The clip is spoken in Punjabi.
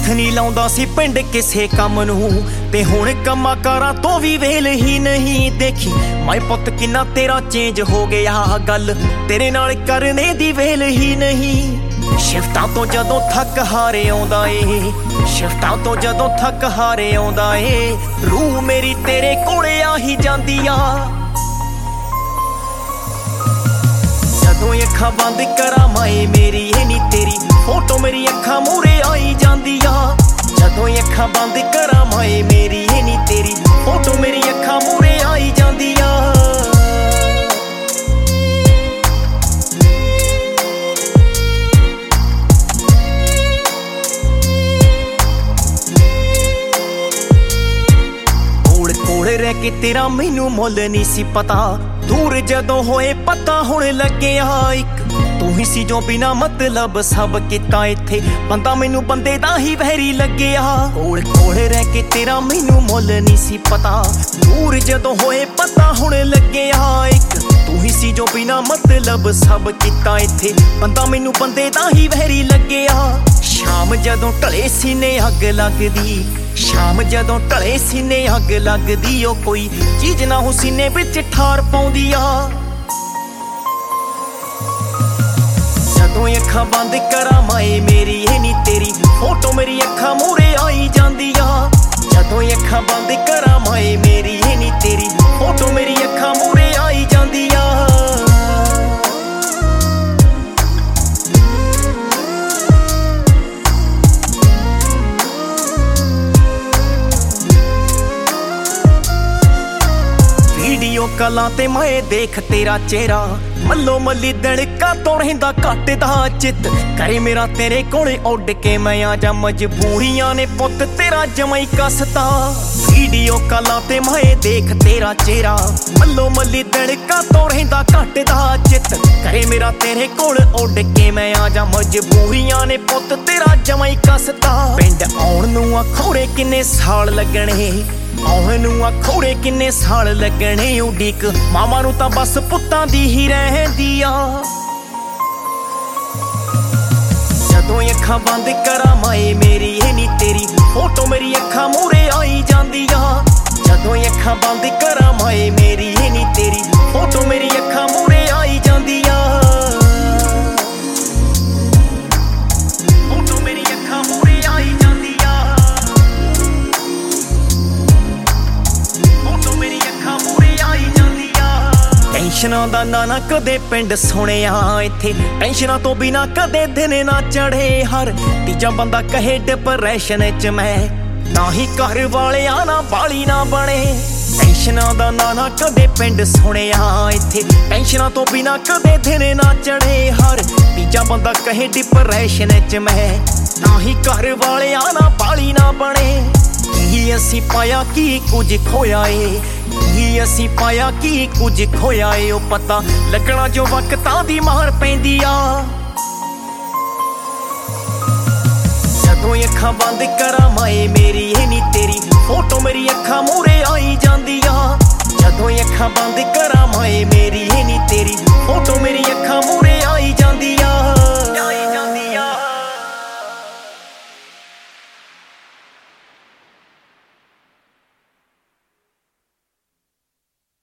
ਹੱਥ ਨਹੀਂ ਲਾਉਂਦਾ ਸੀ ਪਿੰਡ ਕਿਸੇ ਕੰਮ ਨੂੰ, ਤੇ ਹੁਣ ਕੰਮਾਂ ਕਾਰਾਂ ਤੋਂ ਵੀ ਵੇਲ ਹੀ ਨਹੀਂ। ਦੇਖੀ ਮੈਂ ਪੁੱਤ ਕਿੰਨਾ ਤੇਰਾ ਚੇਂਜ ਹੋ ਗਿਆ, ਗੱਲ ਤੇਰੇ ਨਾਲ ਕਰਨੇ ਦੀ ਵੇਲ ਹੀ ਨਹੀਂ। ਸ਼ਿਫਟਾਂ ਤੋਂ ਜਦੋਂ ਥੱਕ ਹਾਰੇ ਆਉਂਦਾ ਏ, ਸ਼ਿਫਟਾਂ ਤੋਂ ਜਦੋਂ ਥੱਕ ਹਾਰੇ ਆਉਂਦਾ ਏ, ਰੂਹ ਮੇਰੀ ਤੇਰੇ ਕੋਲੇ ਆ ਹੀ ਜਾਂਦੀ ਆ। ਜਦੋਂ ਅੱਖਾਂ ਬੰਦ ਕਰਾਂ ਮਾਏ ਮੇਰੀ ਇਹ ਨੀ ਤੇਰੀ ਫੋਟੋ ਮੇਰੀ ਅੱਖਾਂ ਮੂਹਰੇ ਆਈ ਜਾਂਦੀ ਆ। ਜਦੋਂ ਅੱਖਾਂ ਬੰਦ ਕਰਾਂ ਮਾਏ ਮੇਰੀ ਇਹ ਨੀ ਤੇਰੀ ਫੋਟੋ ਮੇਰੀ ਅੱਖਾਂ ਮੂਹਰੇ ਆਈ ਜਾਂਦੀ ਆ। ਕੋਲ ਰਹਿ ਕੇ ਤੇਰਾ ਮੈਨੂੰ ਮੁੱਲ ਨਹੀਂ ਸੀ ਪਤਾ, ਦੂਰ ਜਦੋਂ ਹੋਏ ਪਤਾ ਹੁਣ ਲੱਗਿਆ ਇੱਕ ਤੂੰ ਹੀ ਸੀ ਜੋ ਬਿਨਾ ਮਤਲਬ ਸਭ ਕੀਤਾ ਇੱਥੇ, ਬੰਦਾ ਮੈਨੂੰ ਬੰਦੇ ਦਾ ਹੀ ਵਹਿਰੀ ਲੱਗਿਆ। ਕੋਲ ਰਹਿ ਕੇ ਤੇਰਾ ਮੈਨੂੰ ਮੁੱਲ ਨਹੀਂ ਸੀ ਪਤਾ, ਦੂਰ ਜਦੋਂ ਹੋਏ ਪਤਾ ਹੁਣ ਲੱਗਿਆ ਇੱਕ ਤੂੰ ਹੀ ਸੀ ਜੋ ਬਿਨਾ ਮਤਲਬ ਸਭ ਕੀਤਾ ਇੱਥੇ, ਬੰਦਾ ਮੈਨੂੰ ਬੰਦੇ ਦਾ ਹੀ ਵਹਿਰੀ ਲੱਗਿਆ। ਸ਼ਾਮ ਜਦੋਂ ਢਲੇ ਸੀਨੇ ਅੱਗ ਲੱਗਦੀ, ਸ਼ਾਮ ਜਦੋਂ ਢਲੇ ਸੀਨੇ ਅੱਗ ਲੱਗਦੀ, ਉਹ ਕੋਈ ਚੀਜ਼ ਨਾ ਹੋ ਸੀਨੇ ਵਿੱਚ ਠਾਰ ਪਾਉਂਦੀ ਆ। ਜਦੋਂ ਅੱਖਾਂ ਬੰਦ ਕਰਾਂ ਮਾਏ ਮੇਰੀ ਇਹ ਨੀ ਤੇਰੀ ਫੋਟੋ ਮੇਰੀ ਅੱਖਾਂ ਮੂਹਰੇ ਆਈ ਜਾਂਦੀ ਆ। ਜਦੋਂ ਅੱਖਾਂ ਬੰਦ ਕਰਾਂ ਮਾਏ ਮੇਰੀ ਇਹ ਨੀ ਤੇਰੀ ਫੋਟੋ ਮੇਰੀ ਅੱਖਾਂ ਮੂਹਰੇ ਆਈ ਜਾਂਦੀ ਆ। ਵੀਡੀਓ ਕਾਲਾਂ ਤੇ ਮੈਂ ਦੇਖ ਤੇਰਾ ਚਿਹਰਾ, ਮੱਲੋ ਮੱਲੀ ਦੜਕਾ ਤੋਂ ਰਹਿੰਦਾ ਘੱਟ ਦਾ ਚਿੱਤ, ਕਰੇ ਮੇਰਾ ਤੇਰੇ ਕੋਲੇ ਉੱਡ ਕੇ ਮੈਂ ਆ ਜਾ, ਮਜਬੂਰੀਆਂ ਨੇ ਪੁੱਤ ਤੇਰਾ ਜਮਾਂ ਹੀ ਕੱਸਤਾ। ਵੀਡੀਓ ਕਾਲਾਂ ਤੇ ਮੈਂ ਦੇਖ ਤੇਰਾ ਚਿਹਰਾ, ਮੱਲੋ ਮੱਲੀ ਦੜਕਾ ਤੋਂ ਰਹਿੰਦਾ ਘੱਟ ਦਾ ਚਿੱਤ, ਕਰੇ ਮੇਰਾ ਤੇਰੇ ਕੋਲ ਉੱਡ ਕੇ ਮੈਂ ਆ ਜਾ, ਮਜਬੂਰੀਆਂ ਨੇ ਪੁੱਤ ਤੇਰਾ ਜਮਾਂ ਹੀ ਕੱਸਤਾ। ਪਿੰਡ ਆਉਣ ਨੂੰ ਆਖੋਰੇ ਕਿੰਨੇ ਸਾਲ ਲੱਗਣੇ, ਆਉਣ ਨੂੰ ਆਖੋਰੇ ਕਿੰਨੇ ਸਾਲ ਲੱਗਣੇ, ਉਡੀਕ ਮਾਵਾਂ ਨੂੰ ਤਾਂ ਬਸ ਪੁੱਤਾਂ ਦੀ ਹੀ ਰਹਿੰਦੀ ਆ। ਜਦੋਂ ਅੱਖਾਂ ਬੰਦ ਕਰਾਂ ਮਾਏ ਮੇਰੀ ਇਹ ਨੀ ਤੇਰੀ ਫੋਟੋ ਮੇਰੀ ਅੱਖਾਂ ਮੂਹਰੇ ਆਈ ਜਾਂਦੀ ਆ। ਜਦੋਂ ਅੱਖਾਂ ਬੰਦ ਕਰਾਂ ਮਾਏ ਮੇਰੀ ਇਹ ਨੀ ਤੇਰੀ ਫੋਟੋ ਮੇਰੀ ਅੱਖਾਂ ਮੂਹਰੇ ਆਈ ਜਾਂਦੀ ਆ। ਫੋਟੋ ਮੇਰੀ ਅੱਖਾਂ ਮੂਹਰੇ ਆਈ ਜਾਂਦੀ ਆ, ਫੋਟੋ ਮੇਰੀ ਅੱਖਾਂ ਮੂਹਰੇ ਆਈ ਜਾਂਦੀ ਆ। ਟੈਨਸ਼ਨਾਂ ਦਾ ਨਾ ਕਦੇ ਪਿੰਡ ਸੁਣਿਆ ਇੱਥੇ, ਟੈਨਸ਼ਨਾਂ ਤੋਂ ਬਿਨਾ ਕਦੇ ਦਿਨ ਨਾ ਚੜੇ, ਹਰ ਤੀਜਾ ਬੰਦਾ ਕਹੇ ਡਿਪਰੈਸ਼ਨ ਚ ਮੈਂ, ਨਾ ਹੀ ਘਰ ਵਾਲਿਆਂ ਨਾਲ ਬਾਲੀ ਨਾ ਬਣੇ। ਟੈਨਸ਼ਨਾਂ ਦਾ ਨਾ ਕਦੇ ਪਿੰਡ ਸੁਣਿਆ ਇੱਥੇ, ਟੈਨਸ਼ਨਾਂ ਤੋਂ ਬਿਨਾ ਕਦੇ ਦਿਨ ਨਾ ਚੜੇ, ਹਰ ਤੀਜਾ ਬੰਦਾ ਕਹੇ ਡਿਪਰੈਸ਼ਨ ਚ ਮੈਂ, ਨਾ ਹੀ ਘਰ ਵਾਲਿਆਂ ਨਾਲ ਬਾਲੀ ਨਾ ਬਣੇ। ਕੀ ਅਸੀਂ ਪਾਇਆ ਕੀ ਕੁਝ ਖੋਇਆ ਏ, ਕੀ ਅਸੀਂ ਪਾਇਆ ਕੀ ਕੁਝ ਖੋਇਆ ਏ, ਉਹ ਪਤਾ ਲੱਗਣਾ ਜੋ ਵਕਤਾਂ ਦੀ ਮਾਰ ਪੈਂਦੀ ਆ। ਜਦੋਂ ਅੱਖਾਂ ਬੰਦ ਕਰਾਂ ਮਾਏ